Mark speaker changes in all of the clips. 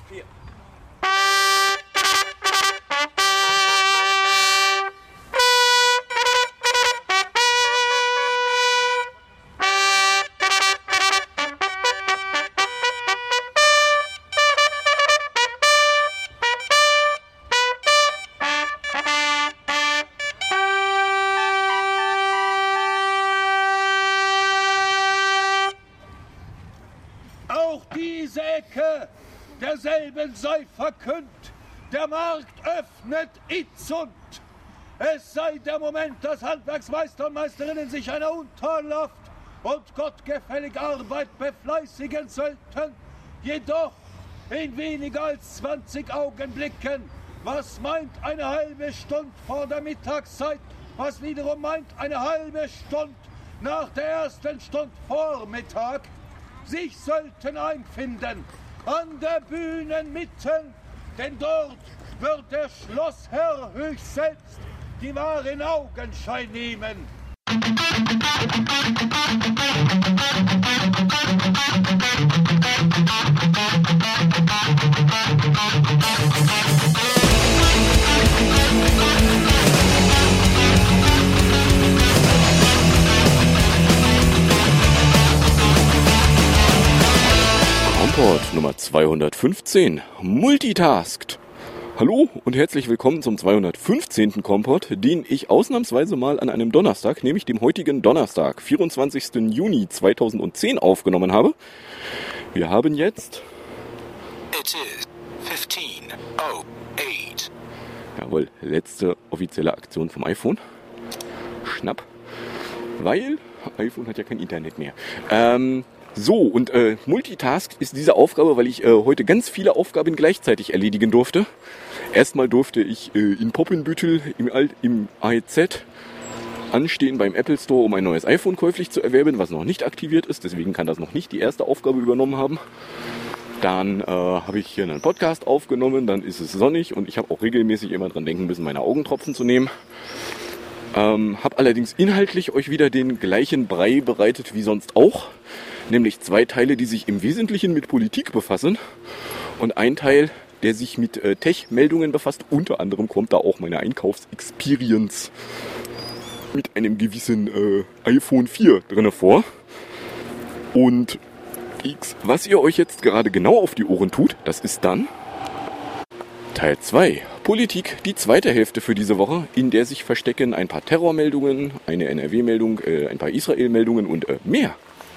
Speaker 1: 4.
Speaker 2: Diese Ecke derselben sei verkündt, der Markt öffnet itzund. Es sei der Moment, dass Handwerksmeister und Meisterinnen sich einer Untalenhaft und gottgefällig Arbeit befleißigen sollten, jedoch in weniger als 20 Augenblicken, was meint eine halbe Stunde vor der Mittagszeit, was wiederum meint eine halbe Stunde nach der ersten Stunde Vormittag, sich sollten einfinden an der Bühnenmitten, denn dort wird der Schlossherr höchst selbst die Ware in Augenschein nehmen.
Speaker 3: Kompott Nummer 215, Multitasked. Hallo und herzlich willkommen zum 215. Kompott, den ich ausnahmsweise mal an einem Donnerstag, nämlich dem heutigen Donnerstag, 24. Juni 2010 aufgenommen habe. Wir haben jetzt...
Speaker 4: It is 15:08.
Speaker 3: Jawohl, letzte offizielle Aktion vom iPhone. Schnapp. Weil iPhone hat ja kein Internet mehr. Multitask ist diese Aufgabe, weil ich heute ganz viele Aufgaben gleichzeitig erledigen durfte. Erstmal durfte ich in Poppenbüttel im AEZ anstehen beim Apple Store, um ein neues iPhone käuflich zu erwerben, was noch nicht aktiviert ist. Deswegen kann das noch nicht die erste Aufgabe übernommen haben. Dann habe ich hier einen Podcast aufgenommen, dann ist es sonnig und ich habe auch regelmäßig immer dran denken müssen, meine Augentropfen zu nehmen. Habe allerdings inhaltlich euch wieder den gleichen Brei bereitet wie sonst auch. Nämlich 2 Teile, die sich im Wesentlichen mit Politik befassen und ein Teil, der sich mit Tech-Meldungen befasst. Unter anderem kommt da auch meine Einkaufsexperience mit einem gewissen iPhone 4 drinne vor. Und was ihr euch jetzt gerade genau auf die Ohren tut, das ist dann Teil 2. Politik, die zweite Hälfte für diese Woche, in der sich verstecken ein paar Terrormeldungen, eine NRW-Meldung, ein paar Israel-Meldungen und mehr.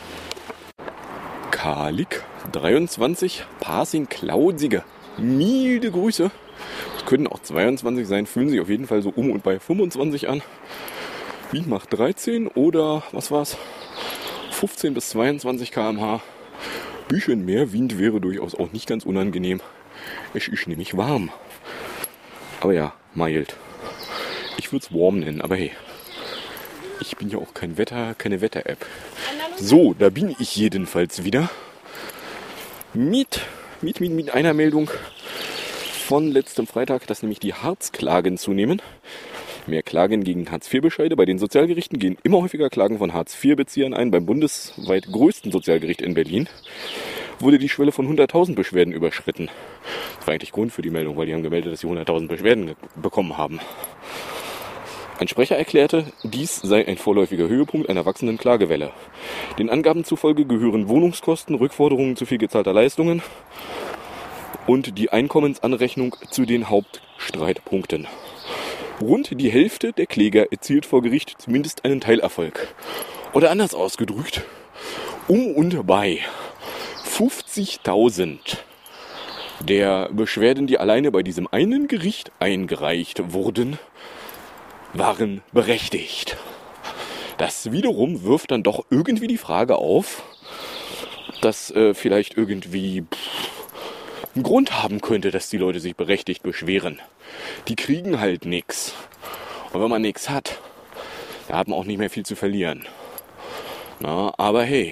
Speaker 3: Kalik 23, Passing Klausige, milde Grüße. Es können auch 22 sein, fühlen sich auf jeden Fall so um und bei 25 an. Wind macht 13 oder, was war's, 15 bis 22 km/h. Bisschen mehr Wind wäre durchaus auch nicht ganz unangenehm. Es ist nämlich warm. Aber ja, mild. Ich würde es warm nennen, aber hey. Ich bin ja auch keine Wetter-App. So, da bin ich jedenfalls wieder. Mit einer Meldung von letztem Freitag, dass nämlich die Hartz-Klagen zunehmen. Mehr Klagen gegen Hartz-IV-Bescheide. Bei den Sozialgerichten gehen immer häufiger Klagen von Hartz-IV-Beziehern ein. Beim bundesweit größten Sozialgericht in Berlin wurde die Schwelle von 100.000 Beschwerden überschritten. Das war eigentlich Grund für die Meldung, weil die haben gemeldet, dass sie 100.000 Beschwerden bekommen haben. Ein Sprecher erklärte, dies sei ein vorläufiger Höhepunkt einer wachsenden Klagewelle. Den Angaben zufolge gehören Wohnungskosten, Rückforderungen zu viel gezahlter Leistungen und die Einkommensanrechnung zu den Hauptstreitpunkten. Rund die Hälfte der Kläger erzielt vor Gericht zumindest einen Teilerfolg. Oder anders ausgedrückt, um und bei 50.000 der Beschwerden, die alleine bei diesem einen Gericht eingereicht wurden, waren berechtigt. Das wiederum wirft dann doch irgendwie die Frage auf, dass vielleicht irgendwie einen Grund haben könnte, dass die Leute sich berechtigt beschweren. Die kriegen halt nichts. Und wenn man nichts hat, da hat man auch nicht mehr viel zu verlieren. Na, aber hey.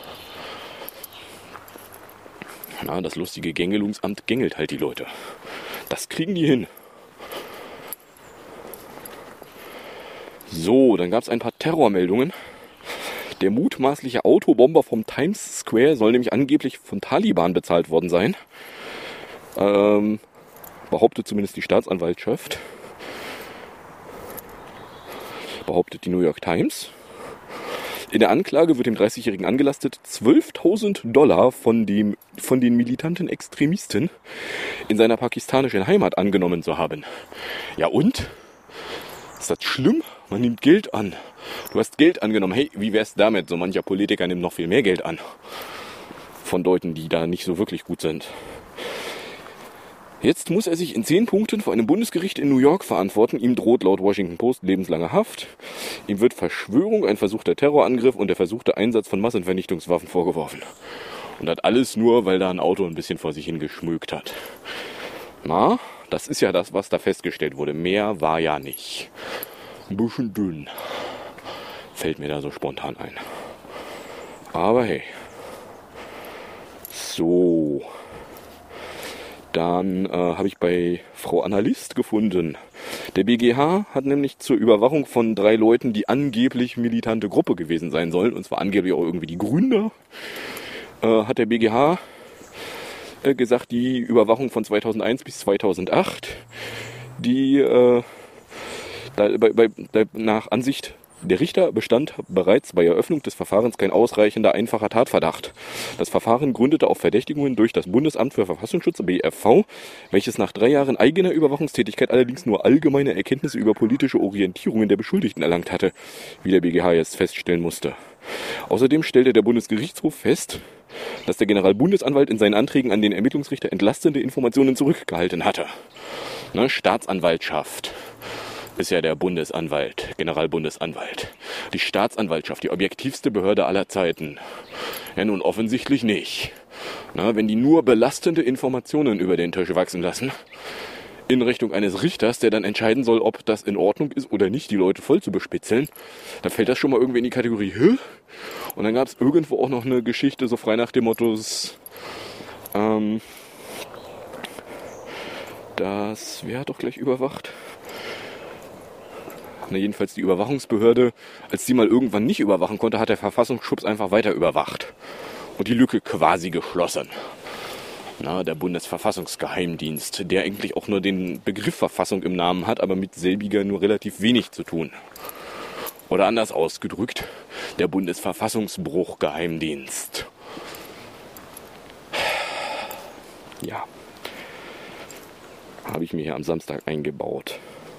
Speaker 3: Na, das lustige Gängelungsamt gängelt halt die Leute. Das kriegen die hin. So, dann gab es ein paar Terrormeldungen. Der mutmaßliche Autobomber vom Times Square soll nämlich angeblich von Taliban bezahlt worden sein. Behauptet zumindest die Staatsanwaltschaft. Behauptet die New York Times. In der Anklage wird dem 30-Jährigen angelastet, $12.000 von den militanten Extremisten in seiner pakistanischen Heimat angenommen zu haben. Ja und? Ist das schlimm? Man nimmt Geld an. Du hast Geld angenommen. Hey, wie wär's damit? So mancher Politiker nimmt noch viel mehr Geld an. Von Leuten, die da nicht so wirklich gut sind. Jetzt muss er sich in 10 Punkten vor einem Bundesgericht in New York verantworten. Ihm droht laut Washington Post lebenslange Haft. Ihm wird Verschwörung, ein versuchter Terrorangriff und der versuchte Einsatz von Massenvernichtungswaffen vorgeworfen. Und das alles nur, weil da ein Auto ein bisschen vor sich hingeschmückt hat. Na, das ist ja das, was da festgestellt wurde. Mehr war ja nicht. Ein bisschen dünn. Fällt mir da so spontan ein. Aber hey. So. Dann habe ich bei Frau Analyst gefunden. Der BGH hat nämlich zur Überwachung von 3 Leuten, die angeblich militante Gruppe gewesen sein sollen, und zwar angeblich auch irgendwie die Gründer, hat der BGH gesagt, die Überwachung von 2001 bis 2008, die nach Ansicht der Richter bestand bereits bei Eröffnung des Verfahrens kein ausreichender einfacher Tatverdacht. Das Verfahren gründete auf Verdächtigungen durch das Bundesamt für Verfassungsschutz (BfV), welches nach 3 Jahren eigener Überwachungstätigkeit allerdings nur allgemeine Erkenntnisse über politische Orientierungen der Beschuldigten erlangt hatte, wie der BGH jetzt feststellen musste. Außerdem stellte der Bundesgerichtshof fest, dass der Generalbundesanwalt in seinen Anträgen an den Ermittlungsrichter entlastende Informationen zurückgehalten hatte. Staatsanwaltschaft ist ja der Bundesanwalt, Generalbundesanwalt. Die Staatsanwaltschaft, die objektivste Behörde aller Zeiten. Ja, nun offensichtlich nicht. Wenn die nur belastende Informationen über den Tisch wachsen lassen, in Richtung eines Richters, der dann entscheiden soll, ob das in Ordnung ist oder nicht, die Leute voll zu bespitzeln, dann fällt das schon mal irgendwie in die Kategorie Hä? Und dann gab es irgendwo auch noch eine Geschichte, so frei nach dem Motto, wer hat doch gleich überwacht? Jedenfalls die Überwachungsbehörde, als die mal irgendwann nicht überwachen konnte, hat der Verfassungsschutz einfach weiter überwacht. Und die Lücke quasi geschlossen. Der Bundesverfassungsgeheimdienst, der eigentlich auch nur den Begriff Verfassung im Namen hat, aber mit selbiger nur relativ wenig zu tun. Oder anders ausgedrückt, der Bundesverfassungsbruchgeheimdienst. Ja. Habe ich mir hier am Samstag eingebaut.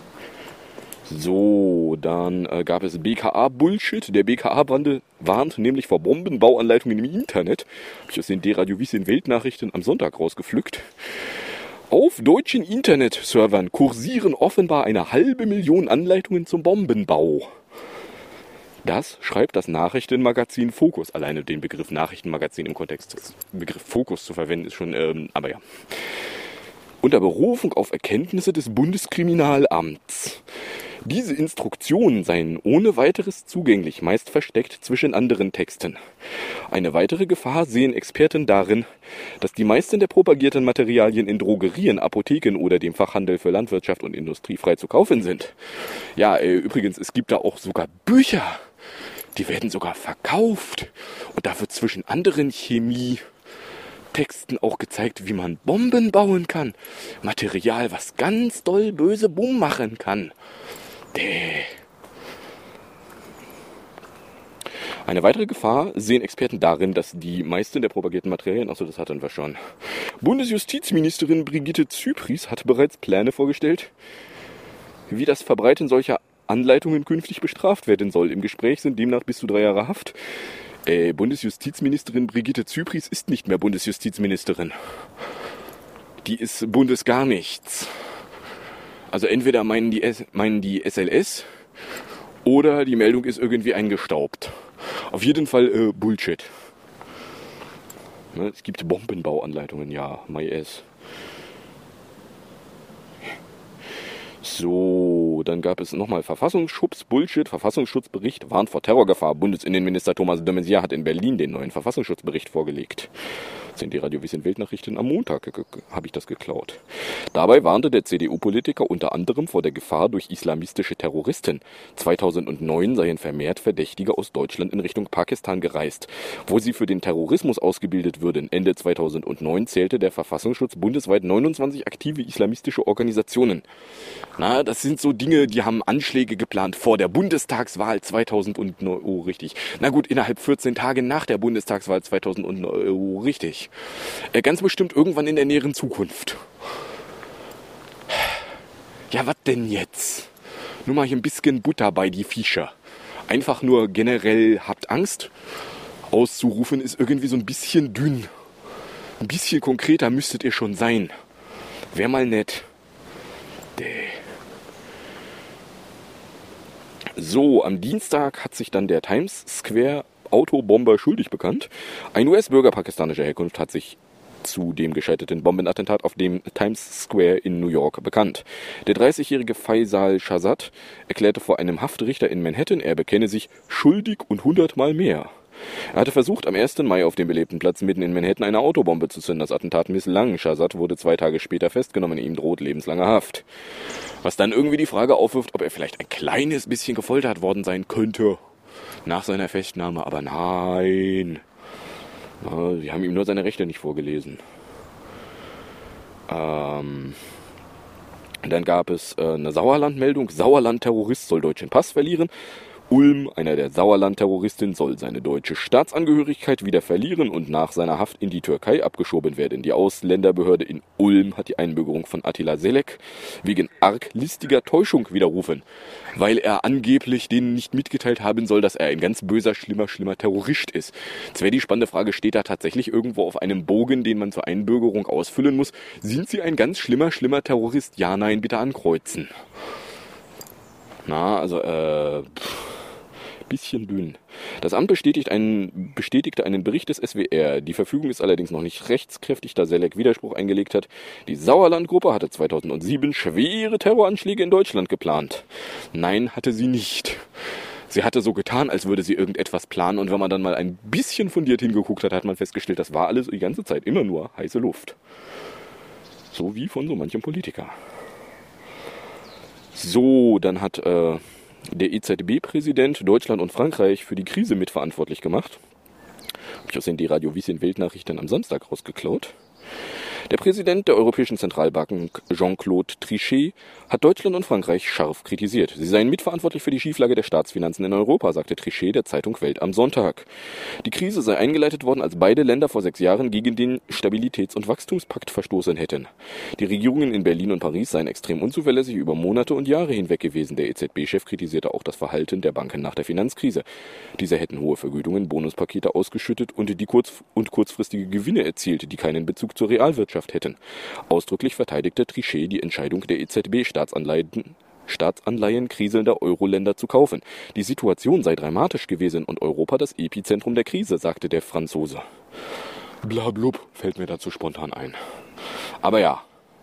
Speaker 3: So, dann gab es BKA-Bullshit. Der BKA warnt nämlich vor Bombenbauanleitungen im Internet. Habe ich aus den D-Radio Wissen Weltnachrichten am Sonntag rausgepflückt. Auf deutschen Internetservern kursieren offenbar 500.000 Anleitungen zum Bombenbau. Das schreibt das Nachrichtenmagazin Focus. Alleine den Begriff Nachrichtenmagazin im Kontext des Begriff Focus zu verwenden ist schon, aber ja. Unter Berufung auf Erkenntnisse des Bundeskriminalamts. Diese Instruktionen seien ohne weiteres zugänglich, meist versteckt zwischen anderen Texten. Eine weitere Gefahr sehen Experten darin, dass die meisten der propagierten Materialien in Drogerien, Apotheken oder dem Fachhandel für Landwirtschaft und Industrie frei zu kaufen sind. Ja, übrigens, es gibt da auch sogar Bücher, die werden sogar verkauft. Und da wird zwischen anderen Chemietexten auch gezeigt, wie man Bomben bauen kann. Material, was ganz doll böse Bumm machen kann. Eine weitere Gefahr sehen Experten darin, dass die meisten der propagierten Materialien, das hatten wir schon. Bundesjustizministerin Brigitte Zypries hat bereits Pläne vorgestellt, wie das Verbreiten solcher Anleitungen künftig bestraft werden soll. Im Gespräch sind demnach bis zu 3 Jahre Haft. Bundesjustizministerin Brigitte Zypries ist nicht mehr Bundesjustizministerin. Die ist Bundesgarnichts. Also entweder meinen die SLS oder die Meldung ist irgendwie eingestaubt. Auf jeden Fall Bullshit. Es gibt Bombenbauanleitungen, ja, MyS. So, dann gab es nochmal Verfassungsschutz, Bullshit, Verfassungsschutzbericht, warnt vor Terrorgefahr. Bundesinnenminister Thomas de Maizière hat in Berlin den neuen Verfassungsschutzbericht vorgelegt. sind die Radio Wissen Weltnachrichten am Montag habe ich das geklaut. Dabei warnte der CDU-Politiker unter anderem vor der Gefahr durch islamistische Terroristen. 2009 seien vermehrt Verdächtige aus Deutschland in Richtung Pakistan gereist, wo sie für den Terrorismus ausgebildet würden. Ende 2009 zählte der Verfassungsschutz bundesweit 29 aktive islamistische Organisationen. Na, das sind so Dinge, die haben Anschläge geplant vor der Bundestagswahl 2009. Oh, richtig. Na gut, innerhalb 14 Tage nach der Bundestagswahl 2009. Oh, richtig. Ganz bestimmt irgendwann in der näheren Zukunft. Ja, was denn jetzt? Nur mal hier ein bisschen Butter bei die Fische. Einfach nur generell habt Angst auszurufen ist irgendwie so ein bisschen dünn. Ein bisschen konkreter müsstet ihr schon sein. Wär mal nett. So, am Dienstag hat sich dann der Times Square Autobomber schuldig bekannt. Ein US-Bürger pakistanischer Herkunft hat sich zu dem gescheiterten Bombenattentat auf dem Times Square in New York bekannt. Der 30-jährige Faisal Shahzad erklärte vor einem Haftrichter in Manhattan, er bekenne sich schuldig und 100-mal mehr. Er hatte versucht, am 1. Mai auf dem belebten Platz mitten in Manhattan eine Autobombe zu zünden. Das Attentat misslang. Shahzad wurde 2 Tage später festgenommen. Ihm droht lebenslange Haft. Was dann irgendwie die Frage aufwirft, ob er vielleicht ein kleines bisschen gefoltert worden sein könnte nach seiner Festnahme. Aber nein. Sie haben ihm nur seine Rechte nicht vorgelesen. Dann gab es eine Sauerland-Meldung. Sauerland-Terrorist soll deutschen Pass verlieren. Ulm, einer der Sauerland-Terroristen, soll seine deutsche Staatsangehörigkeit wieder verlieren und nach seiner Haft in die Türkei abgeschoben werden. Die Ausländerbehörde in Ulm hat die Einbürgerung von Attila Selek wegen arglistiger Täuschung widerrufen, weil er angeblich denen nicht mitgeteilt haben soll, dass er ein ganz böser, schlimmer Terrorist ist. Jetzt wäre die spannende Frage, steht da tatsächlich irgendwo auf einem Bogen, den man zur Einbürgerung ausfüllen muss, sind Sie ein ganz schlimmer Terrorist? Ja, nein, bitte ankreuzen. Na, also, bisschen dünn. Das Amt bestätigte einen Bericht des SWR. Die Verfügung ist allerdings noch nicht rechtskräftig, da Selek Widerspruch eingelegt hat. Die Sauerland-Gruppe hatte 2007 schwere Terroranschläge in Deutschland geplant. Nein, hatte sie nicht. Sie hatte so getan, als würde sie irgendetwas planen, und wenn man dann mal ein bisschen fundiert hingeguckt hat, hat man festgestellt, das war alles die ganze Zeit immer nur heiße Luft. So wie von so manchem Politiker. So, dann hat der EZB-Präsident Deutschland und Frankreich für die Krise mitverantwortlich gemacht. Habe ich aus den Radio Wissen Weltnachrichten am Samstag rausgeklaut. Der Präsident der Europäischen Zentralbank, Jean-Claude Trichet, hat Deutschland und Frankreich scharf kritisiert. Sie seien mitverantwortlich für die Schieflage der Staatsfinanzen in Europa, sagte Trichet der Zeitung Welt am Sonntag. Die Krise sei eingeleitet worden, als beide Länder vor 6 Jahren gegen den Stabilitäts- und Wachstumspakt verstoßen hätten. Die Regierungen in Berlin und Paris seien extrem unzuverlässig über Monate und Jahre hinweg gewesen. Der EZB-Chef kritisierte auch das Verhalten der Banken nach der Finanzkrise. Diese hätten hohe Vergütungen, Bonuspakete ausgeschüttet und kurzfristige Gewinne erzielt, die keinen Bezug zur Realwirtschaft hätten. Ausdrücklich verteidigte Trichet die Entscheidung der EZB, Staatsanleihen kriselnder Euro-Länder zu kaufen. Die Situation sei dramatisch gewesen und Europa das Epizentrum der Krise, sagte der Franzose. Blablub, fällt mir dazu spontan ein. Aber ja.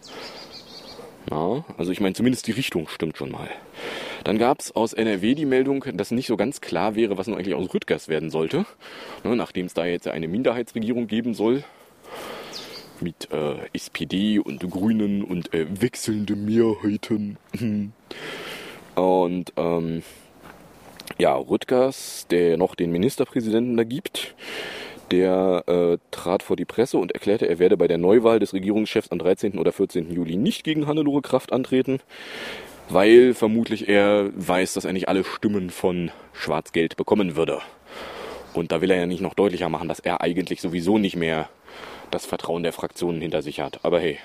Speaker 3: Na, also ich meine, zumindest die Richtung stimmt schon mal. Dann gab es aus NRW die Meldung, dass nicht so ganz klar wäre, was nun eigentlich aus Rüttgers werden sollte. Nachdem es da jetzt eine Minderheitsregierung geben soll, mit SPD und Grünen und wechselnde Mehrheiten. Und Rüttgers, der noch den Ministerpräsidenten da gibt, der trat vor die Presse und erklärte, er werde bei der Neuwahl des Regierungschefs am 13. oder 14. Juli nicht gegen Hannelore Kraft antreten, weil vermutlich er weiß, dass er nicht alle Stimmen von Schwarzgeld bekommen würde. Und da will er ja nicht noch deutlicher machen, dass er eigentlich sowieso nicht mehr das Vertrauen der Fraktionen hinter sich hat. Aber hey.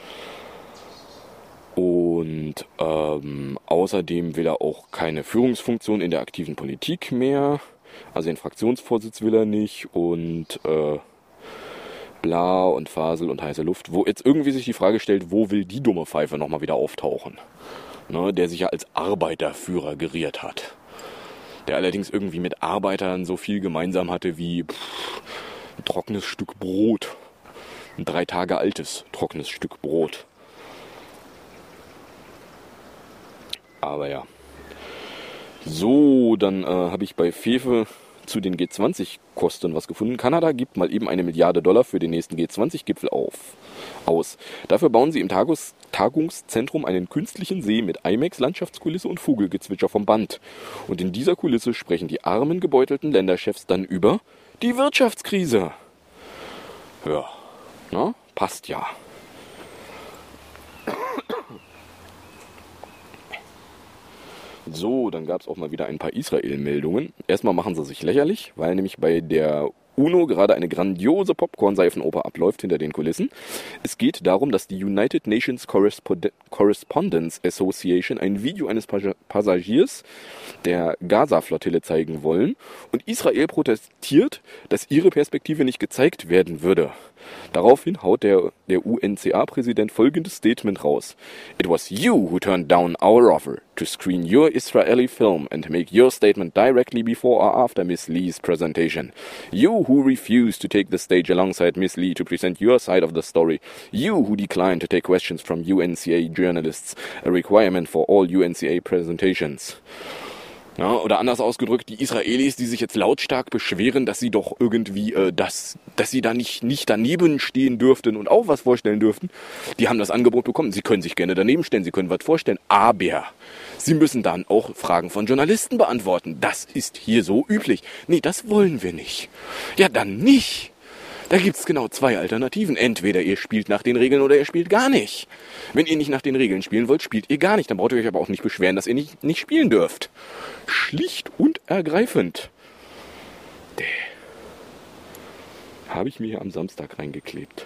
Speaker 3: Und außerdem will er auch keine Führungsfunktion in der aktiven Politik mehr. Also den Fraktionsvorsitz will er nicht und bla und Fasel und heiße Luft. Wo jetzt irgendwie sich die Frage stellt, wo will die dumme Pfeife nochmal wieder auftauchen? Ne, der sich ja als Arbeiterführer geriert hat. Der allerdings irgendwie mit Arbeitern so viel gemeinsam hatte wie ein trockenes Stück Brot. Ein 3 Tage altes trockenes Stück Brot. Aber ja. So, dann habe ich bei Fefe zu den G20-Kosten was gefunden. Kanada gibt mal eben $1 Milliarde für den nächsten G20-Gipfel aus. Dafür bauen sie im Tagungszentrum einen künstlichen See mit IMAX-Landschaftskulisse und Vogelgezwitscher vom Band. Und in dieser Kulisse sprechen die armen, gebeutelten Länderchefs dann über die Wirtschaftskrise. Ja, na, passt ja. So, dann gab es auch mal wieder ein paar Israel-Meldungen. Erstmal machen sie sich lächerlich, weil nämlich bei der UNO gerade eine grandiose Popcorn-Seifenoper abläuft hinter den Kulissen. Es geht darum, dass die United Nations Correspondence Association ein Video eines Passagiers der Gaza-Flottille zeigen wollen und Israel protestiert, dass ihre Perspektive nicht gezeigt werden würde. Daraufhin haut der UNCA-Präsident folgendes Statement raus. It was you who turned down our offer to screen your Israeli film and make your statement directly before or after Miss Lee's presentation. You who refused to take the stage alongside Miss Lee to present your side of the story. You who declined to take questions from UNCA journalists, a requirement for all UNCA presentations. Ja, oder anders ausgedrückt, die Israelis, die sich jetzt lautstark beschweren, dass sie doch irgendwie, dass sie da nicht daneben stehen dürften und auch was vorstellen dürften, die haben das Angebot bekommen. Sie können sich gerne daneben stellen, sie können was vorstellen, aber sie müssen dann auch Fragen von Journalisten beantworten. Das ist hier so üblich. Nee, das wollen wir nicht. Ja, dann nicht. Da gibt's genau 2 Alternativen. Entweder ihr spielt nach den Regeln oder ihr spielt gar nicht. Wenn ihr nicht nach den Regeln spielen wollt, spielt ihr gar nicht. Dann braucht ihr euch aber auch nicht beschweren, dass ihr nicht spielen dürft. Schlicht und ergreifend. Habe ich mir hier am Samstag reingeklebt.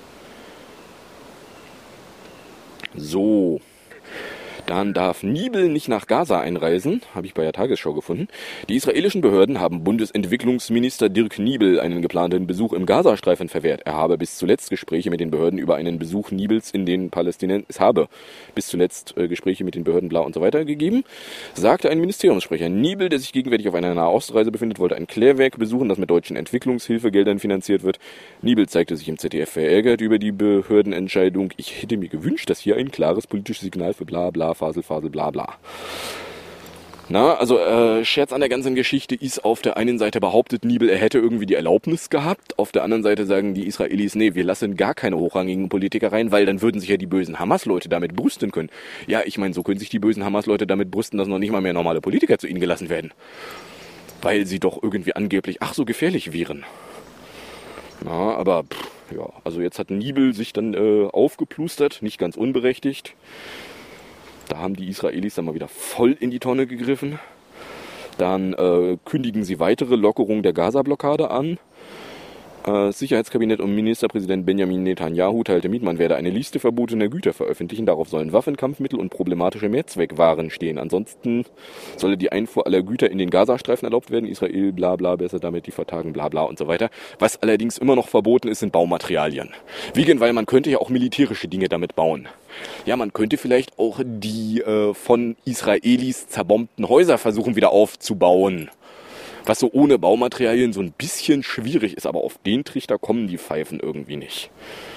Speaker 3: So. Dann darf Nibel nicht nach Gaza einreisen, habe ich bei der Tagesschau gefunden. Die israelischen Behörden haben Bundesentwicklungsminister Dirk Nibel einen geplanten Besuch im Gazastreifen verwehrt. Er habe bis zuletzt Gespräche mit den Behörden über einen Besuch Nibels in den Palästinensern Gespräche mit den Behörden bla und so weiter gegeben, sagte ein Ministeriumssprecher. Nibel, der sich gegenwärtig auf einer Nahostreise befindet, wollte ein Klärwerk besuchen, das mit deutschen Entwicklungshilfegeldern finanziert wird. Nibel zeigte sich im ZDF verärgert über die Behördenentscheidung. Ich hätte mir gewünscht, dass hier ein klares politisches Signal für bla bla Fasel, bla bla. Na, also Scherz an der ganzen Geschichte ist auf der einen Seite behauptet Nibel, er hätte irgendwie die Erlaubnis gehabt. Auf der anderen Seite sagen die Israelis, nee, wir lassen gar keine hochrangigen Politiker rein, weil dann würden sich ja die bösen Hamas-Leute damit brüsten können. Ja, ich meine, so können sich die bösen Hamas-Leute damit brüsten, dass noch nicht mal mehr normale Politiker zu ihnen gelassen werden. Weil sie doch irgendwie angeblich, so gefährlich wären. Na, aber, ja, also jetzt hat Nibel sich dann aufgeplustert, nicht ganz unberechtigt. Da haben die Israelis dann mal wieder voll in die Tonne gegriffen. Dann kündigen sie weitere Lockerungen der Gaza-Blockade an. Sicherheitskabinett und Ministerpräsident Benjamin Netanyahu teilte mit, man werde eine Liste verbotener Güter veröffentlichen. Darauf sollen Waffen, Kampfmittel und problematische Mehrzweckwaren stehen. Ansonsten solle die Einfuhr aller Güter in den Gazastreifen erlaubt werden. Israel, bla bla, besser damit die vertagen, bla bla und so weiter. Was allerdings immer noch verboten ist, sind Baumaterialien. Weil man könnte ja auch militärische Dinge damit bauen. Ja, man könnte vielleicht auch die von Israelis zerbombten Häuser versuchen wieder aufzubauen. Was so ohne Baumaterialien so ein bisschen schwierig ist, aber auf den Trichter kommen die Pfeifen irgendwie nicht.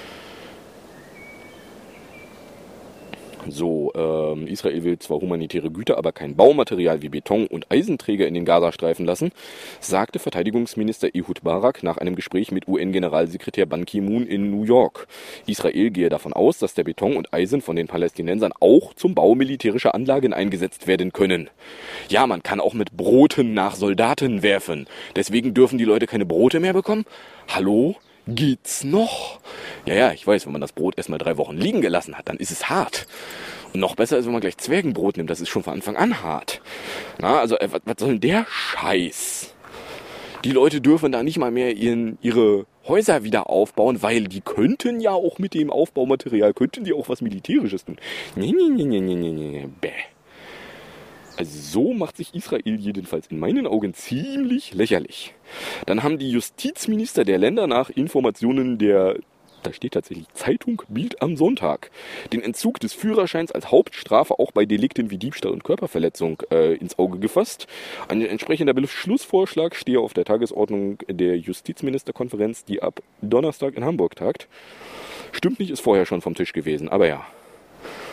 Speaker 3: So, Israel will zwar humanitäre Güter, aber kein Baumaterial wie Beton und Eisenträger in den Gazastreifen lassen, sagte Verteidigungsminister Ehud Barak nach einem Gespräch mit UN-Generalsekretär Ban Ki-moon in New York. Israel gehe davon aus, dass der Beton und Eisen von den Palästinensern auch zum Bau militärischer Anlagen eingesetzt werden können. Ja, man kann auch mit Broten nach Soldaten werfen. Deswegen dürfen die Leute keine Brote mehr bekommen? Hallo? Geht's noch? Ja, ich weiß, wenn man das Brot erstmal 3 Wochen liegen gelassen hat, dann ist es hart. Und noch besser ist, wenn man gleich Zwergenbrot nimmt, das ist schon von Anfang an hart. Na, also, was soll denn der Scheiß? Die Leute dürfen da nicht mal mehr ihre Häuser wieder aufbauen, weil die könnten ja auch mit dem Aufbaumaterial, könnten die auch was Militärisches tun. Bäh. Also so macht sich Israel jedenfalls in meinen Augen ziemlich lächerlich. Dann haben die Justizminister der Länder nach Informationen da steht tatsächlich Zeitung Bild am Sonntag, den Entzug des Führerscheins als Hauptstrafe auch bei Delikten wie Diebstahl und Körperverletzung ins Auge gefasst. Ein entsprechender Beschlussvorschlag stehe auf der Tagesordnung der Justizministerkonferenz, die ab Donnerstag in Hamburg tagt. Stimmt nicht, ist vorher schon vom Tisch gewesen, aber ja.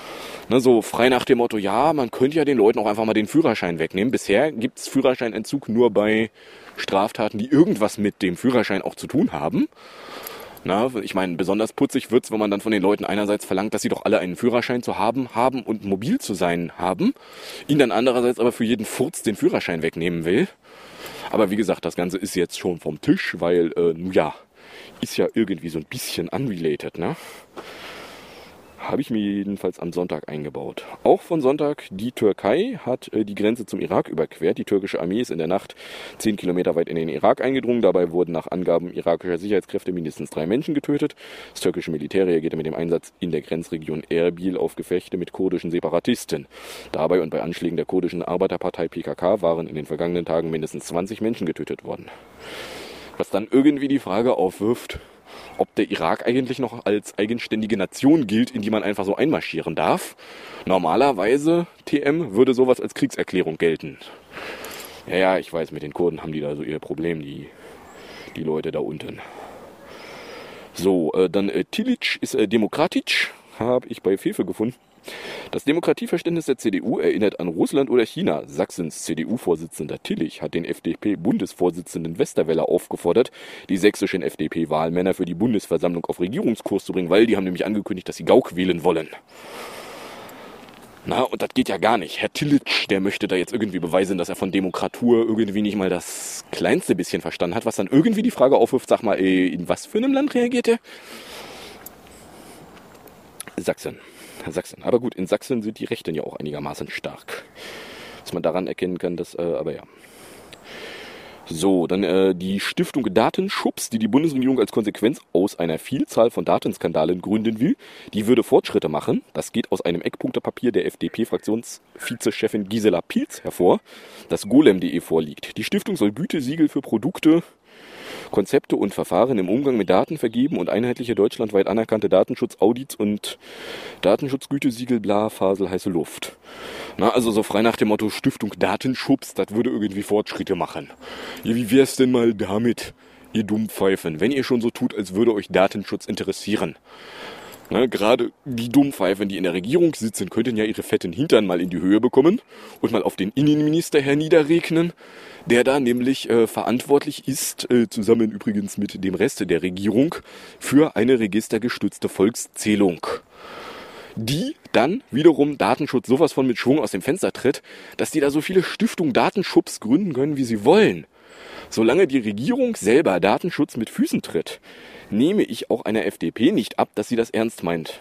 Speaker 3: Ne, so frei nach dem Motto, ja, man könnte ja den Leuten auch einfach mal den Führerschein wegnehmen. Bisher gibt es Führerscheinentzug nur bei Straftaten, die irgendwas mit dem Führerschein auch zu tun haben. Na, ich meine, besonders putzig wird's, wenn man dann von den Leuten einerseits verlangt, dass sie doch alle einen Führerschein zu haben und mobil zu sein haben, ihnen dann andererseits aber für jeden Furz den Führerschein wegnehmen will. Aber wie gesagt, das Ganze ist jetzt schon vom Tisch, weil, ist ja irgendwie so ein bisschen unrelated, ne? Habe ich mir jedenfalls am Sonntag eingebaut. Auch von Sonntag, die Türkei hat die Grenze zum Irak überquert. Die türkische Armee ist in der Nacht 10 Kilometer weit in den Irak eingedrungen. Dabei wurden nach Angaben irakischer Sicherheitskräfte mindestens 3 Menschen getötet. Das türkische Militär reagierte mit dem Einsatz in der Grenzregion Erbil auf Gefechte mit kurdischen Separatisten. Dabei und bei Anschlägen der kurdischen Arbeiterpartei PKK waren in den vergangenen Tagen mindestens 20 Menschen getötet worden. Was dann irgendwie die Frage aufwirft, ob der Irak eigentlich noch als eigenständige Nation gilt, in die man einfach so einmarschieren darf. Normalerweise, TM, würde sowas als Kriegserklärung gelten. Ja, ich weiß, mit den Kurden haben die da so ihr Problem, die Leute da unten. So, dann Tilic ist demokratisch, habe ich bei Fefe gefunden. Das Demokratieverständnis der CDU erinnert an Russland oder China. Sachsens CDU-Vorsitzender Tillich hat den FDP-Bundesvorsitzenden Westerwelle aufgefordert, die sächsischen FDP-Wahlmänner für die Bundesversammlung auf Regierungskurs zu bringen, weil die haben nämlich angekündigt, dass sie Gauck wählen wollen. Na, und das geht ja gar nicht. Herr Tillitsch, der möchte da jetzt irgendwie beweisen, dass er von Demokratur irgendwie nicht mal das kleinste bisschen verstanden hat, was dann irgendwie die Frage aufwirft, sag mal, in was für einem Land reagiert er? Sachsen. Aber gut, in Sachsen sind die Rechten ja auch einigermaßen stark. Was man daran erkennen kann, aber ja. So, dann die Stiftung Datenschutz, die Bundesregierung als Konsequenz aus einer Vielzahl von Datenskandalen gründen will, die würde Fortschritte machen. Das geht aus einem Eckpunktepapier der FDP-Fraktionsvizechefin Gisela Pilz hervor, das golem.de vorliegt. Die Stiftung soll Gütesiegel für Produkte, Konzepte und Verfahren im Umgang mit Daten vergeben und einheitliche deutschlandweit anerkannte Datenschutzaudits und Datenschutzgütesiegel, bla, Fasel, heiße Luft. Na, also so frei nach dem Motto Stiftung Datenschutz, das würde irgendwie Fortschritte machen. Ja, wie wär's denn mal damit, ihr Dummpfeifen, wenn ihr schon so tut, als würde euch Datenschutz interessieren? Na, gerade die Dummpfeifen, die in der Regierung sitzen, könnten ja ihre fetten Hintern mal in die Höhe bekommen und mal auf den Innenminister herniederregnen, der da nämlich verantwortlich ist, zusammen übrigens mit dem Rest der Regierung, für eine registergestützte Volkszählung, die dann wiederum Datenschutz sowas von mit Schwung aus dem Fenster tritt, dass die da so viele Stiftungen Datenschutz gründen können, wie sie wollen. Solange die Regierung selber Datenschutz mit Füßen tritt, nehme ich auch einer FDP nicht ab, dass sie das ernst meint.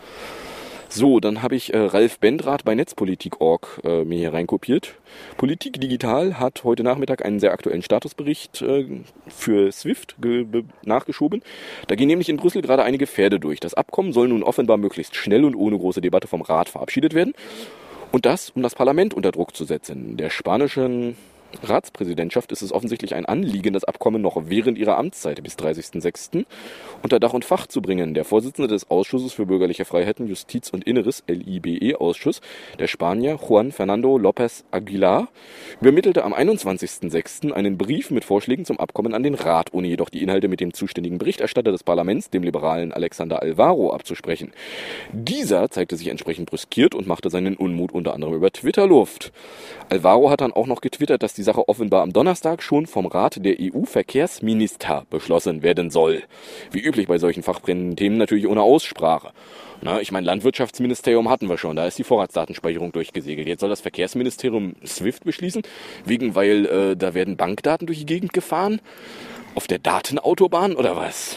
Speaker 3: So, dann habe ich Ralf Bendrath bei Netzpolitik.org mir hier reinkopiert. Politik Digital hat heute Nachmittag einen sehr aktuellen Statusbericht für SWIFT nachgeschoben. Da gehen nämlich in Brüssel gerade einige Pferde durch. Das Abkommen soll nun offenbar möglichst schnell und ohne große Debatte vom Rat verabschiedet werden. Und das, um das Parlament unter Druck zu setzen. Der spanischen Ratspräsidentschaft ist es offensichtlich ein Anliegen, das Abkommen noch während ihrer Amtszeit bis 30.06. unter Dach und Fach zu bringen. Der Vorsitzende des Ausschusses für bürgerliche Freiheiten, Justiz und Inneres, LIBE-Ausschuss, der Spanier Juan Fernando López Aguilar, übermittelte am 21.06. einen Brief mit Vorschlägen zum Abkommen an den Rat, ohne jedoch die Inhalte mit dem zuständigen Berichterstatter des Parlaments, dem liberalen Alexander Alvaro, abzusprechen. Dieser zeigte sich entsprechend brüskiert und machte seinen Unmut unter anderem über Twitter Luft. Alvaro hat dann auch noch getwittert, dass die Sache offenbar am Donnerstag schon vom Rat der EU-Verkehrsminister beschlossen werden soll. Wie üblich bei solchen fachbrennenden Themen natürlich ohne Aussprache. Na, ich meine, Landwirtschaftsministerium hatten wir schon, da ist die Vorratsdatenspeicherung durchgesegelt. Jetzt soll das Verkehrsministerium SWIFT beschließen, weil da werden Bankdaten durch die Gegend gefahren? Auf der Datenautobahn oder was?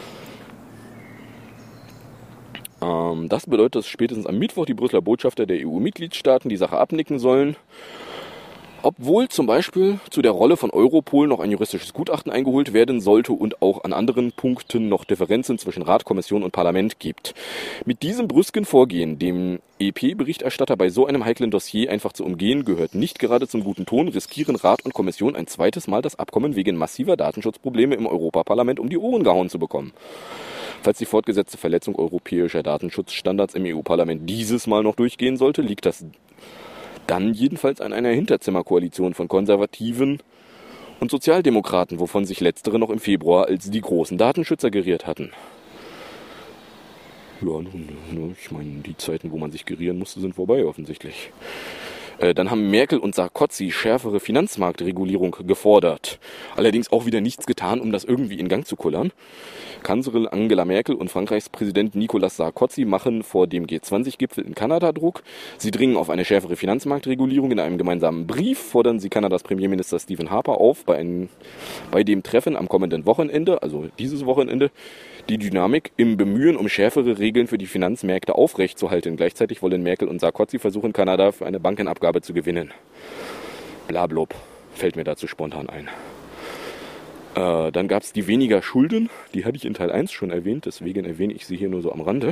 Speaker 3: Das bedeutet, dass spätestens am Mittwoch die Brüsseler Botschafter der EU-Mitgliedstaaten die Sache abnicken sollen. Obwohl zum Beispiel zu der Rolle von Europol noch ein juristisches Gutachten eingeholt werden sollte und auch an anderen Punkten noch Differenzen zwischen Rat, Kommission und Parlament gibt. Mit diesem brüsken Vorgehen, dem EP-Berichterstatter bei so einem heiklen Dossier einfach zu umgehen, gehört nicht gerade zum guten Ton, riskieren Rat und Kommission ein zweites Mal das Abkommen wegen massiver Datenschutzprobleme im Europaparlament um die Ohren gehauen zu bekommen. Falls die fortgesetzte Verletzung europäischer Datenschutzstandards im EU-Parlament dieses Mal noch durchgehen sollte, liegt das dann jedenfalls an einer Hinterzimmerkoalition von Konservativen und Sozialdemokraten, wovon sich letztere noch im Februar als die großen Datenschützer geriert hatten. Ja, ich meine, die Zeiten, wo man sich gerieren musste, sind vorbei offensichtlich. Dann haben Merkel und Sarkozy schärfere Finanzmarktregulierung gefordert. Allerdings auch wieder nichts getan, um das irgendwie in Gang zu kullern. Kanzlerin Angela Merkel und Frankreichs Präsident Nicolas Sarkozy machen vor dem G20-Gipfel in Kanada Druck. Sie dringen auf eine schärfere Finanzmarktregulierung. In einem gemeinsamen Brief fordern sie Kanadas Premierminister Stephen Harper auf, bei dem Treffen am kommenden Wochenende, also dieses Wochenende, die Dynamik im Bemühen um schärfere Regeln für die Finanzmärkte aufrechtzuerhalten. Gleichzeitig wollen Merkel und Sarkozy versuchen, Kanada für eine Bankenabgabe zu gewinnen. Blablub, fällt mir dazu spontan ein. Dann gab es die weniger Schulden, die hatte ich in Teil 1 schon erwähnt, deswegen erwähne ich sie hier nur so am Rande.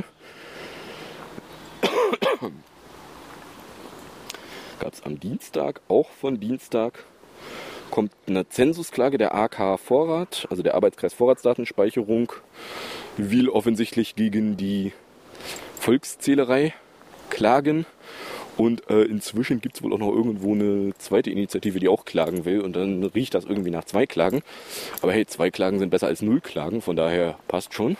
Speaker 3: Gab es am Dienstag, auch von Dienstag, kommt eine Zensusklage der AK Vorrat, also der Arbeitskreis Vorratsdatenspeicherung, will offensichtlich gegen die Volkszählerei klagen. Und inzwischen gibt es wohl auch noch irgendwo eine zweite Initiative, die auch klagen will. Und dann riecht das irgendwie nach 2 Klagen. Aber hey, 2 Klagen sind besser als 0 Klagen, von daher passt schon.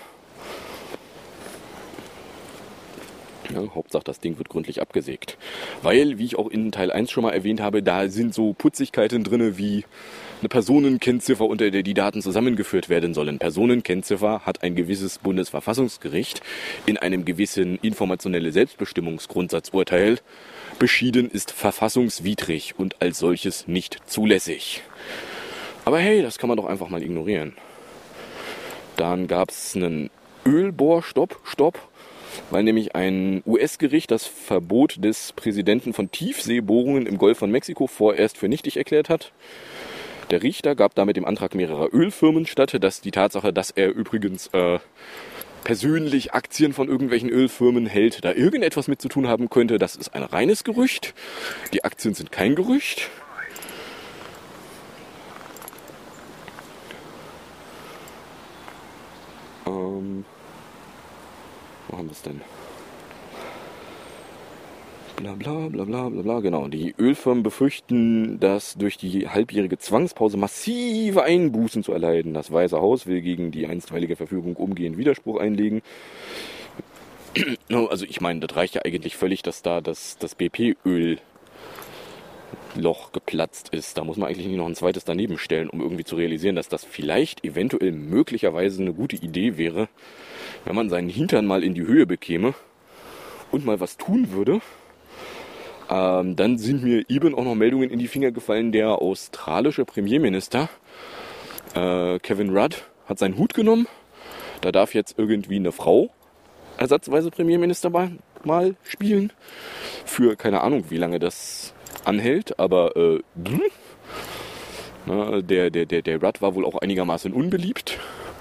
Speaker 3: Ja, Hauptsache, das Ding wird gründlich abgesägt. Weil, wie ich auch in Teil 1 schon mal erwähnt habe, da sind so Putzigkeiten drin, wie eine Personenkennziffer, unter der die Daten zusammengeführt werden sollen. Personenkennziffer hat ein gewisses Bundesverfassungsgericht in einem gewissen informationelle Selbstbestimmungsgrundsatzurteil beschieden, ist verfassungswidrig und als solches nicht zulässig. Aber hey, das kann man doch einfach mal ignorieren. Dann gab es einen Ölbohrstopp, weil nämlich ein US-Gericht das Verbot des Präsidenten von Tiefseebohrungen im Golf von Mexiko vorerst für nichtig erklärt hat. Der Richter gab damit dem Antrag mehrerer Ölfirmen statt, dass die Tatsache, dass er übrigens persönlich Aktien von irgendwelchen Ölfirmen hält, da irgendetwas mit zu tun haben könnte. Das ist ein reines Gerücht. Die Aktien sind kein Gerücht. Wo haben wir es denn? Bla bla bla bla bla bla, genau. Die Ölfirmen befürchten, dass durch die halbjährige Zwangspause massive Einbußen zu erleiden. Das Weiße Haus will gegen die einstweilige Verfügung umgehend Widerspruch einlegen. Also ich meine, das reicht ja eigentlich völlig, dass da das BP-Ölloch geplatzt ist. Da muss man eigentlich nicht noch ein zweites daneben stellen, um irgendwie zu realisieren, dass das vielleicht eventuell möglicherweise eine gute Idee wäre, wenn man seinen Hintern mal in die Höhe bekäme und mal was tun würde. Dann sind mir eben auch noch Meldungen in die Finger gefallen. Der australische Premierminister Kevin Rudd hat seinen Hut genommen. Da darf jetzt irgendwie eine Frau ersatzweise Premierminister mal spielen. Für keine Ahnung, wie lange das anhält. Aber der Rudd war wohl auch einigermaßen unbeliebt.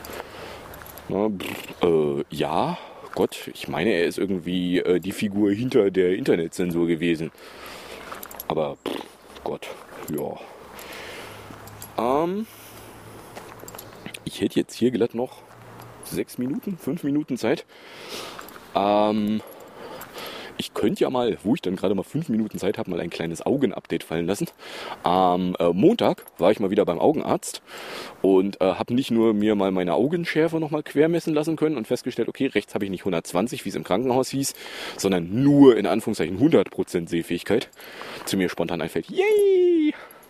Speaker 3: Ja, Gott, ich meine, er ist irgendwie die Figur hinter der Internetzensur gewesen. Aber, Gott, ja. Ich hätte jetzt hier glatt noch 5 Minuten Zeit. Ich könnte ja mal, wo ich dann gerade mal 5 Minuten Zeit habe, mal ein kleines Augenupdate fallen lassen. Am Montag war ich mal wieder beim Augenarzt und habe nicht nur mir mal meine Augenschärfe nochmal quermessen lassen können und festgestellt, okay, rechts habe ich nicht 120, wie es im Krankenhaus hieß, sondern nur in Anführungszeichen 100% Sehfähigkeit. Zu mir spontan einfällt, yay!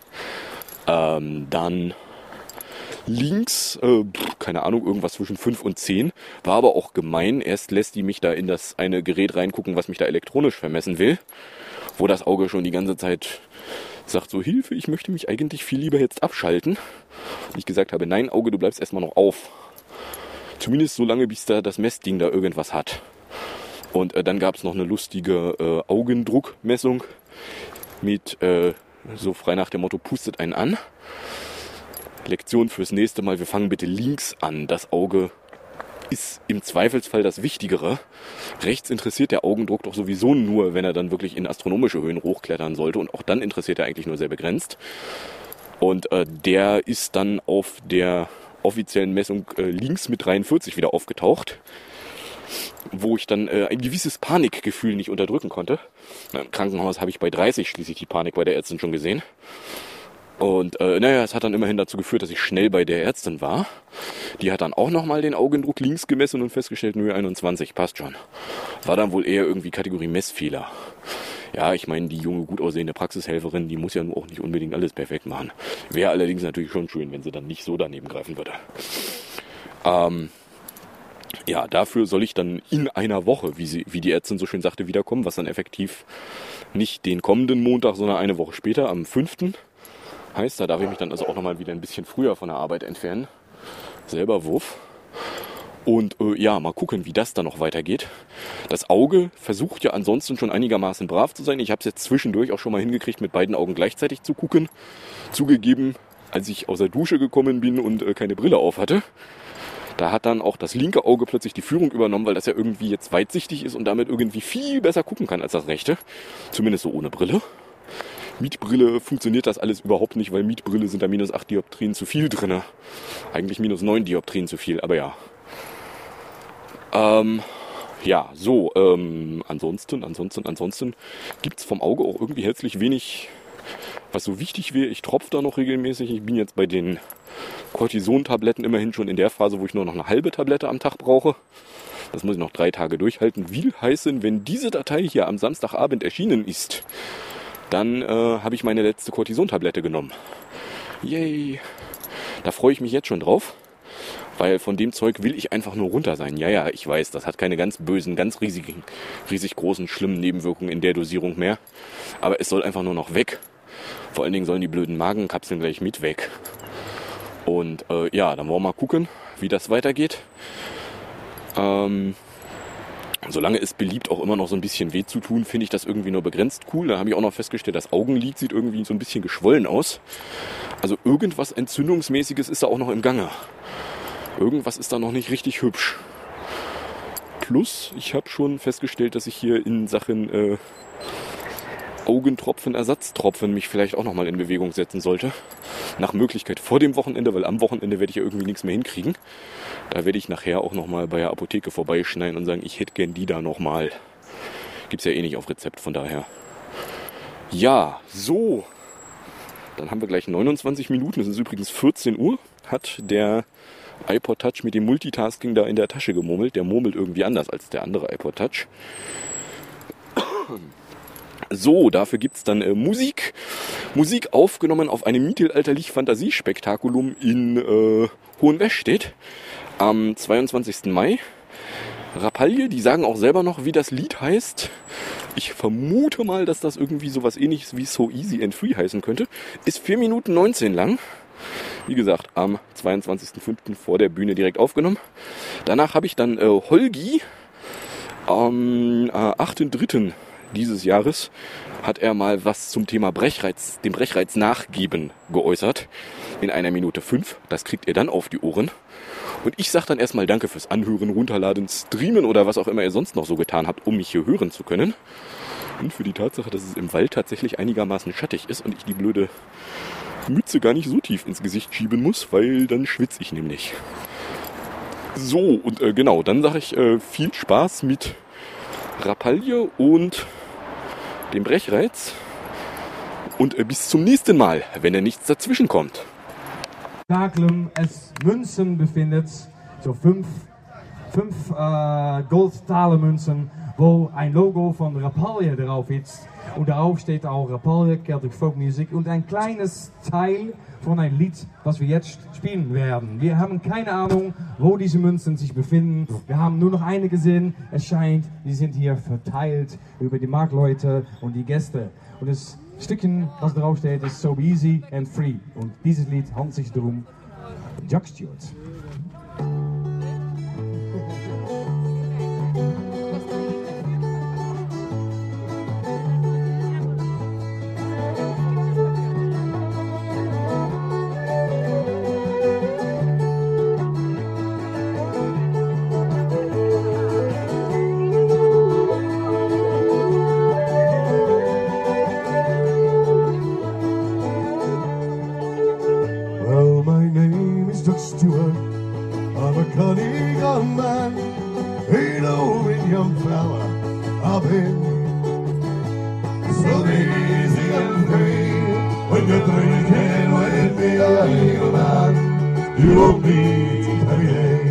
Speaker 3: Dann links, keine Ahnung, irgendwas zwischen 5 und 10. War aber auch gemein. Erst lässt die mich da in das eine Gerät reingucken, was mich da elektronisch vermessen will. Wo das Auge schon die ganze Zeit sagt so, Hilfe, ich möchte mich eigentlich viel lieber jetzt abschalten. Und ich gesagt habe, nein, Auge, du bleibst erstmal noch auf. Zumindest so lange, bis da das Messding da irgendwas hat. Und dann gab es noch eine lustige Augendruckmessung mit so frei nach dem Motto, pustet einen an. Lektion fürs nächste Mal, wir fangen bitte links an. Das Auge ist im Zweifelsfall das Wichtigere. Rechts interessiert der Augendruck doch sowieso nur, wenn er dann wirklich in astronomische Höhen hochklettern sollte. Und auch dann interessiert er eigentlich nur sehr begrenzt. Und der ist dann auf der offiziellen Messung links mit 43 wieder aufgetaucht. Wo ich dann ein gewisses Panikgefühl nicht unterdrücken konnte. Im Krankenhaus habe ich bei 30 schließlich die Panik bei der Ärztin schon gesehen. Und naja, es hat dann immerhin dazu geführt, dass ich schnell bei der Ärztin war. Die hat dann auch nochmal den Augendruck links gemessen und festgestellt, nö, 21, passt schon. War dann wohl eher irgendwie Kategorie Messfehler. Ja, ich meine, die junge, gut aussehende Praxishelferin, die muss ja nur auch nicht unbedingt alles perfekt machen. Wäre allerdings natürlich schon schön, wenn sie dann nicht so daneben greifen würde. Ja, dafür soll ich dann in einer Woche, wie die Ärztin so schön sagte, wiederkommen, was dann effektiv nicht den kommenden Montag, sondern eine Woche später, am 5. heißt. Da darf ich mich dann also auch nochmal wieder ein bisschen früher von der Arbeit entfernen. Selber Wurf. Und ja, mal gucken, wie das dann noch weitergeht. Das Auge versucht ja ansonsten schon einigermaßen brav zu sein. Ich habe es jetzt zwischendurch auch schon mal hingekriegt, mit beiden Augen gleichzeitig zu gucken. Zugegeben, als ich aus der Dusche gekommen bin und keine Brille auf hatte, da hat dann auch das linke Auge plötzlich die Führung übernommen, weil das ja irgendwie jetzt weitsichtig ist und damit irgendwie viel besser gucken kann als das rechte. Zumindest so ohne Brille. Mietbrille funktioniert das alles überhaupt nicht, weil Mietbrille sind da minus 8 Dioptrien zu viel drin. Eigentlich minus 9 Dioptrien zu viel, aber ja. Ja, so, ansonsten gibt's vom Auge auch irgendwie herzlich wenig, was so wichtig wäre. Ich tropfe da noch regelmäßig. Ich bin jetzt bei den Cortison-Tabletten immerhin schon in der Phase, wo ich nur noch eine halbe Tablette am Tag brauche. Das muss ich noch 3 Tage durchhalten. Will heißen, wenn diese Datei hier am Samstagabend erschienen ist, dann habe ich meine letzte Cortison-Tablette genommen. Yay! Da freue ich mich jetzt schon drauf. Weil von dem Zeug will ich einfach nur runter sein. Ja, ich weiß, das hat keine ganz bösen, ganz riesig großen, schlimmen Nebenwirkungen in der Dosierung mehr. Aber es soll einfach nur noch weg. Vor allen Dingen sollen die blöden Magenkapseln gleich mit weg. Und ja, dann wollen wir mal gucken, wie das weitergeht. Solange es beliebt, auch immer noch so ein bisschen weh zu tun, finde ich das irgendwie nur begrenzt cool. Da habe ich auch noch festgestellt, das Augenlid sieht irgendwie so ein bisschen geschwollen aus. Also irgendwas Entzündungsmäßiges ist da auch noch im Gange. Irgendwas ist da noch nicht richtig hübsch. Plus, ich habe schon festgestellt, dass ich hier in Sachen Augentropfen, Ersatztropfen mich vielleicht auch nochmal in Bewegung setzen sollte. Nach Möglichkeit vor dem Wochenende, weil am Wochenende werde ich ja irgendwie nichts mehr hinkriegen. Da werde ich nachher auch nochmal bei der Apotheke vorbeischneiden und sagen, ich hätte gern die da nochmal. Gibt's ja eh nicht auf Rezept, von daher. Ja, so. Dann haben wir gleich 29 Minuten. Es ist übrigens 14 Uhr. Hat der iPod Touch mit dem Multitasking da in der Tasche gemurmelt. Der murmelt irgendwie anders als der andere iPod Touch. So, dafür gibt's dann Musik. Musik aufgenommen auf einem mittelalterlich-Fantasiespektakulum in Hohenwestedt am 22. Mai. Rapalje, die sagen auch selber noch, wie das Lied heißt. Ich vermute mal, dass das irgendwie sowas ähnliches wie So Easy and Free heißen könnte. Ist 4 Minuten 19 lang. Wie gesagt, am 22.05. vor der Bühne direkt aufgenommen. Danach habe ich dann Holgi am 8.03. dieses Jahres hat er mal was zum Thema Brechreiz, dem Brechreiz nachgeben geäußert. In 1 Minute 5. Das kriegt ihr dann auf die Ohren. Und ich sage dann erstmal Danke fürs Anhören, Runterladen, Streamen oder was auch immer ihr sonst noch so getan habt, um mich hier hören zu können. Und für die Tatsache, dass es im Wald tatsächlich einigermaßen schattig ist und ich die blöde Mütze gar nicht so tief ins Gesicht schieben muss, weil dann schwitze ich nämlich. So, und genau, dann sage ich viel Spaß mit Rapalje und dem Brechreiz. Und bis zum nächsten Mal, wenn nichts dazwischen kommt.
Speaker 1: Es Münzen befindet, so 5 Goldtalenmünzen, wo ein Logo von Rapalje drauf ist. Und darauf steht auch Rapalje, Celtic Folk Music und ein kleines Teil von einem Lied, das wir jetzt spielen werden. Wir haben keine Ahnung, wo diese Münzen sich befinden. Wir haben nur noch eine gesehen. Es scheint, die sind hier verteilt über die Marktleute und die Gäste. Und das Stückchen, was drauf steht, ist So Easy and Free. Und dieses Lied handelt sich darum, Jock Stewart.
Speaker 5: when you're drinking with me, little man, you won't meet every day.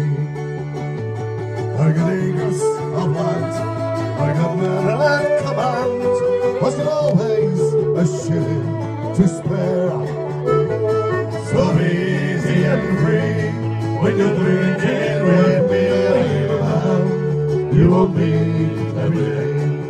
Speaker 5: I got acres of land, I got men at command, wasn't always a shilling to spare. So easy and free when you're drinking with me, little man, you won't meet every day.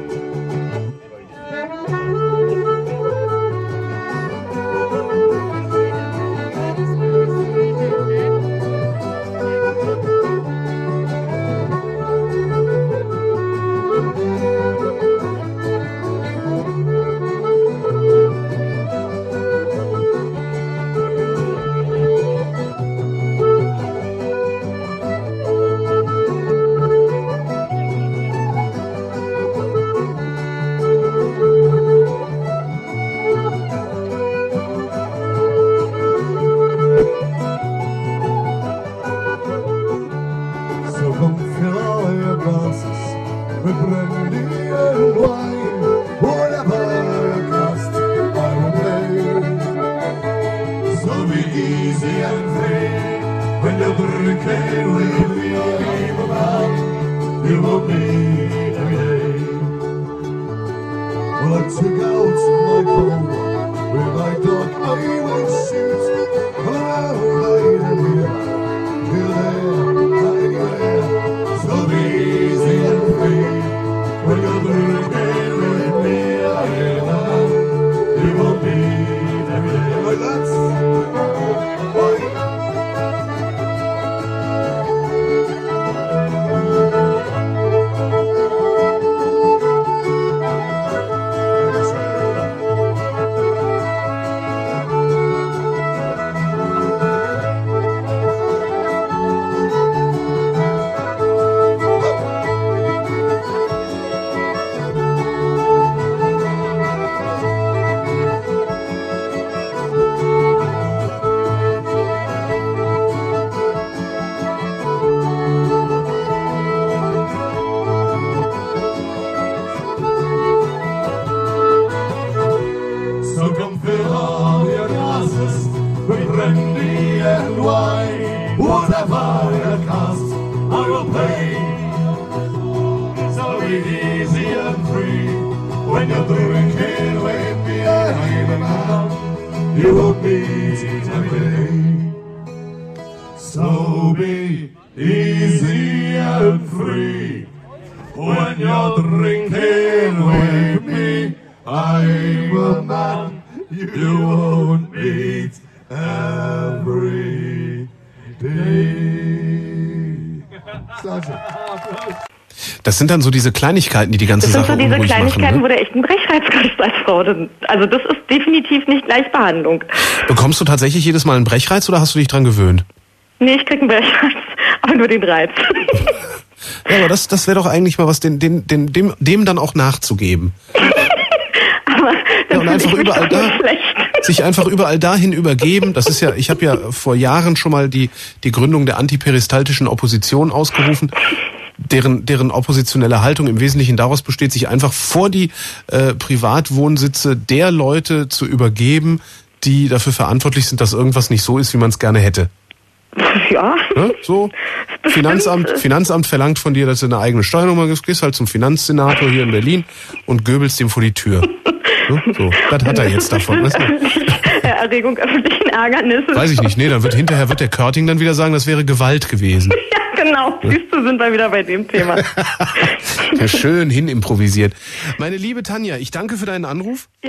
Speaker 6: Das sind dann so diese Kleinigkeiten, die ganze Sache unruhig machen. Das sind so diese Kleinigkeiten,
Speaker 7: wo du echt einen Brechreiz kriegst als Frau. Also das ist definitiv nicht Gleichbehandlung.
Speaker 6: Bekommst du tatsächlich jedes Mal einen Brechreiz oder hast du dich dran gewöhnt?
Speaker 7: Nee, ich krieg einen Brechreiz, aber nur den Reiz.
Speaker 6: Ja, aber das wäre doch eigentlich mal was, dem dann auch nachzugeben.
Speaker 7: Aber
Speaker 6: ja, und einfach überall da, sich einfach überall dahin übergeben. Das ist ja, ich habe ja vor Jahren schon mal die Gründung der antiperistaltischen Opposition ausgerufen. Deren oppositionelle Haltung im Wesentlichen daraus besteht, sich einfach vor die Privatwohnsitze der Leute zu übergeben, die dafür verantwortlich sind, dass irgendwas nicht so ist, wie man es gerne hätte.
Speaker 7: Ja.
Speaker 6: Ne? So. Finanzamt verlangt von dir, dass du eine eigene Steuernummer gehst halt zum Finanzsenator hier in Berlin und göbelst ihm vor die Tür. Ne? So. Das hat er jetzt davon. Weißt du?
Speaker 7: Erregung öffentlichen Ärgernisses.
Speaker 6: Weiß ich nicht. Nee, hinterher wird der Körting dann wieder sagen, das wäre Gewalt gewesen.
Speaker 7: Ja, genau. Siehst du, sind wir wieder bei dem Thema.
Speaker 6: Ja, schön hin improvisiert. Meine liebe Tanja, ich danke für deinen Anruf.